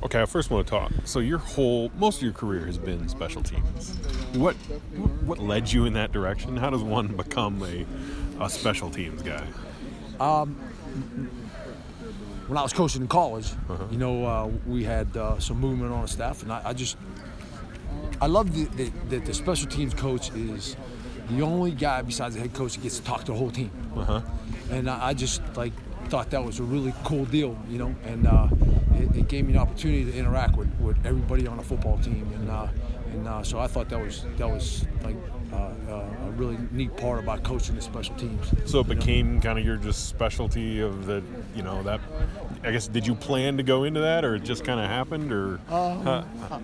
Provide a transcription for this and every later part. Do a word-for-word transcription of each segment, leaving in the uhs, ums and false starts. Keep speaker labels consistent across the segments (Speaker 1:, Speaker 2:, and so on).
Speaker 1: Okay, I first want to talk. So your whole, most of your career has been special teams. What what led you in that direction? How does one become a, a special teams guy?
Speaker 2: When I was coaching in college,
Speaker 1: Uh-huh.
Speaker 2: you know, uh, we had uh, some movement on the staff, and I, I just, I love that the, the, the special teams coach is the only guy besides the head coach that gets to talk to the whole team.
Speaker 1: Uh-huh.
Speaker 2: And I, I just like thought that was a really cool deal, you know, and uh, it, it gave me an opportunity to interact with, with everybody on a football team, and uh, and uh, so I thought that was that was like uh, uh, a really neat part about coaching the special teams.
Speaker 1: So it
Speaker 2: you know?
Speaker 1: became kind of your just specialty of the, you know, that, I guess, did you plan to go into that, or it just kind of happened, or?
Speaker 2: Um,
Speaker 1: Huh?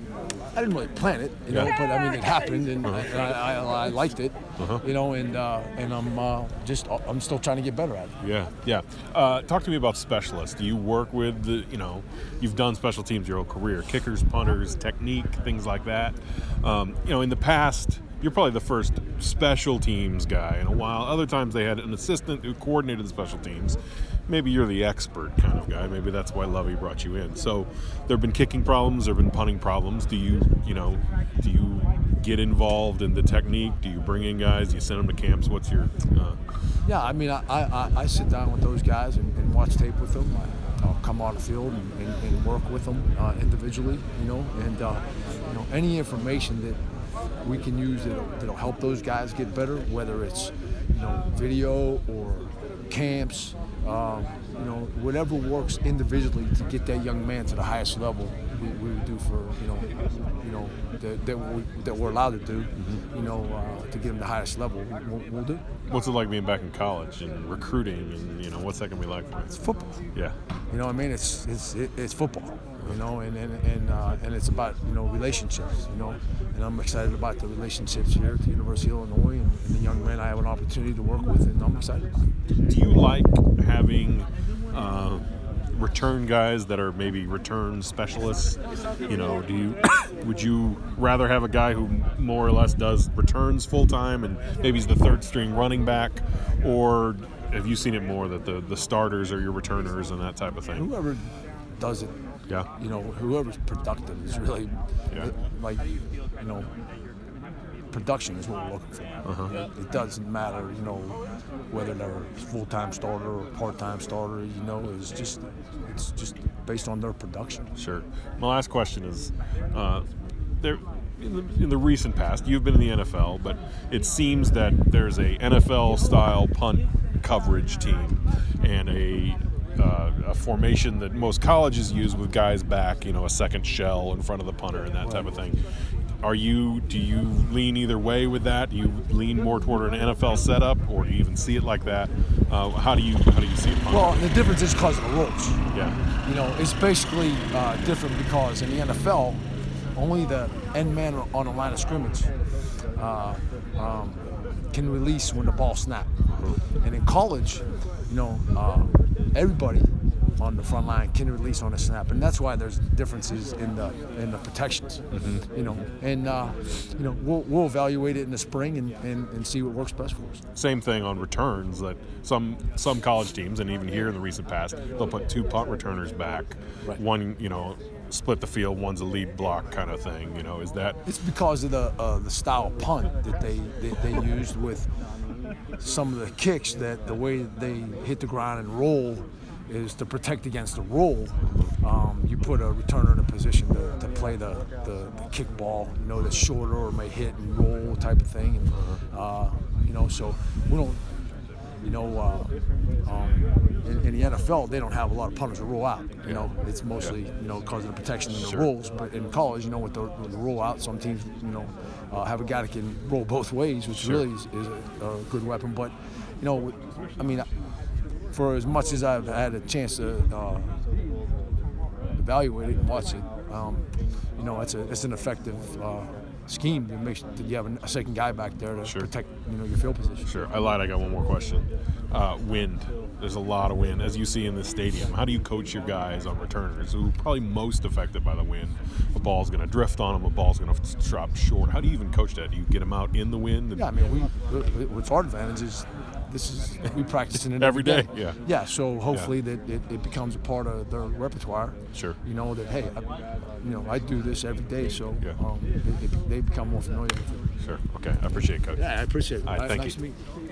Speaker 2: I didn't really plan it, you know,
Speaker 1: Yeah.
Speaker 2: but I mean it happened, and,
Speaker 1: Uh-huh.
Speaker 2: and I, I, I liked it,
Speaker 1: Uh-huh.
Speaker 2: you know, and uh, and I'm uh, just I'm still trying to get better at it.
Speaker 1: Yeah, yeah. Uh, talk to me about specialists. Do you work with the, you know, you've done special teams your whole career, kickers, punters, technique, things like that. Um, you know, in the past, you're probably the first special teams guy in a while. Other times they had an assistant who coordinated the special teams. Maybe you're the expert kind of guy. Maybe that's why Lovey brought you in. So there have been kicking problems, there have been punting problems. Do you, you know, do you get involved in the technique? Do you bring in guys? Do you send them to camps? What's your... Uh,
Speaker 2: Yeah, I mean, I, I, I sit down with those guys and, and watch tape with them. I, I'll come on the field and, and, and work with them uh, individually, you know, and uh, you know any information that we can use that'll, that'll help those guys get better, whether it's you know video or camps, um, you know, whatever works individually to get that young man to the highest level. We, we would do for you know, you know that, that, we, that we're allowed to do,
Speaker 1: Mm-hmm.
Speaker 2: you know, uh, to get them to the highest level. We'll, we'll do.
Speaker 1: what's it like being back in college and recruiting, and, you know, what's that going to be like for you?
Speaker 2: It's football.
Speaker 1: Yeah.
Speaker 2: You know what I mean? It's it's it, it's football, you know, and and and, uh, and it's about you know relationships, you know, and I'm excited about the relationships here at the University of Illinois and, and the young men I have an opportunity to work with, and I'm excited about it.
Speaker 1: Do you like having uh, return guys that are maybe return specialists? You know, do you would you rather have a guy who more or less does returns full time and maybe he's the third string running back, or have you seen it more that the, the starters are your returners and that type of thing?
Speaker 2: Whoever does it,
Speaker 1: Yeah.
Speaker 2: you know, whoever's productive is really
Speaker 1: Yeah.
Speaker 2: like you know. Production is what we're looking for.
Speaker 1: Uh-huh.
Speaker 2: It, it doesn't matter, you know, whether they're a full-time starter or part-time starter. You know, it's just it's just based on their production.
Speaker 1: Sure. My last question is, uh, there in the, in the recent past, you've been in the N F L, but it seems that there's a N F L-style punt coverage team and a uh, a formation that most colleges use with guys back, you know, a second shell in front of the punter and that type of thing. Are you, do you lean either way with that? Do you lean more toward an N F L setup, or do you even see it like that? Uh, how do you, how do you see it?
Speaker 2: Well, the difference is because of the rules.
Speaker 1: Yeah.
Speaker 2: You know, it's basically uh, different because in the N F L, only the end man on the line of scrimmage uh, um, can release when the ball snaps. And in college, you know, uh, everybody on the front line can release on a snap, and that's why there's differences in the in the protections.
Speaker 1: Mm-hmm.
Speaker 2: You know, and uh, you know we'll, we'll evaluate it in the spring and, and, and see what works best for us.
Speaker 1: Same thing on returns. That some some college teams, and even here in the recent past, they'll put two punt returners back.
Speaker 2: Right.
Speaker 1: One, you know, split the field. One's a lead block kind of thing. You know, is that?
Speaker 2: It's because of the uh, the style of punt that they, they, they used with some of the kicks, that the way they hit the ground and roll is to protect against the roll. Um, you put a returner in a position to, to play the, the, the kick ball, you know, that's shorter or may hit and roll type of thing. And, uh, you know, so we don't, you know, uh, um, in, in the N F L, they don't have a lot of punters that roll out. You know, it's mostly, you know, because of the protection and the
Speaker 1: Sure.
Speaker 2: rolls. But in college, you know, with the, with the roll out, some teams, you know, uh, have a guy that can roll both ways, which
Speaker 1: Sure.
Speaker 2: really is, is a, a good weapon. But, you know, I mean, for as much as I've had a chance to uh, evaluate it and watch it, um, you know, it's a it's an effective uh, scheme to make sure that you have a second guy back there to
Speaker 1: Sure.
Speaker 2: protect, you know, your field position.
Speaker 1: Sure. I lied. I got one more question. Uh, wind. There's a lot of wind, as you see in the stadium. How do you coach your guys on returners who are probably most affected by the wind? A ball's going to drift on them. A ball's going to drop short. How do you even coach that? Do you get them out in the wind? And,
Speaker 2: Yeah, I mean, we what's our advantage is this is we practicing it
Speaker 1: Every
Speaker 2: every
Speaker 1: day,
Speaker 2: day.
Speaker 1: yeah.
Speaker 2: Yeah. So hopefully that it, it becomes a part of their repertoire.
Speaker 1: Sure.
Speaker 2: You know that hey, I, you know I do this every day, so
Speaker 1: Yeah.
Speaker 2: um, they, they, they become more familiar with it.
Speaker 1: Sure. Okay. I appreciate it, Coach.
Speaker 2: Yeah, I appreciate it.
Speaker 1: All right, thank
Speaker 2: nice
Speaker 1: you.
Speaker 2: to meet you.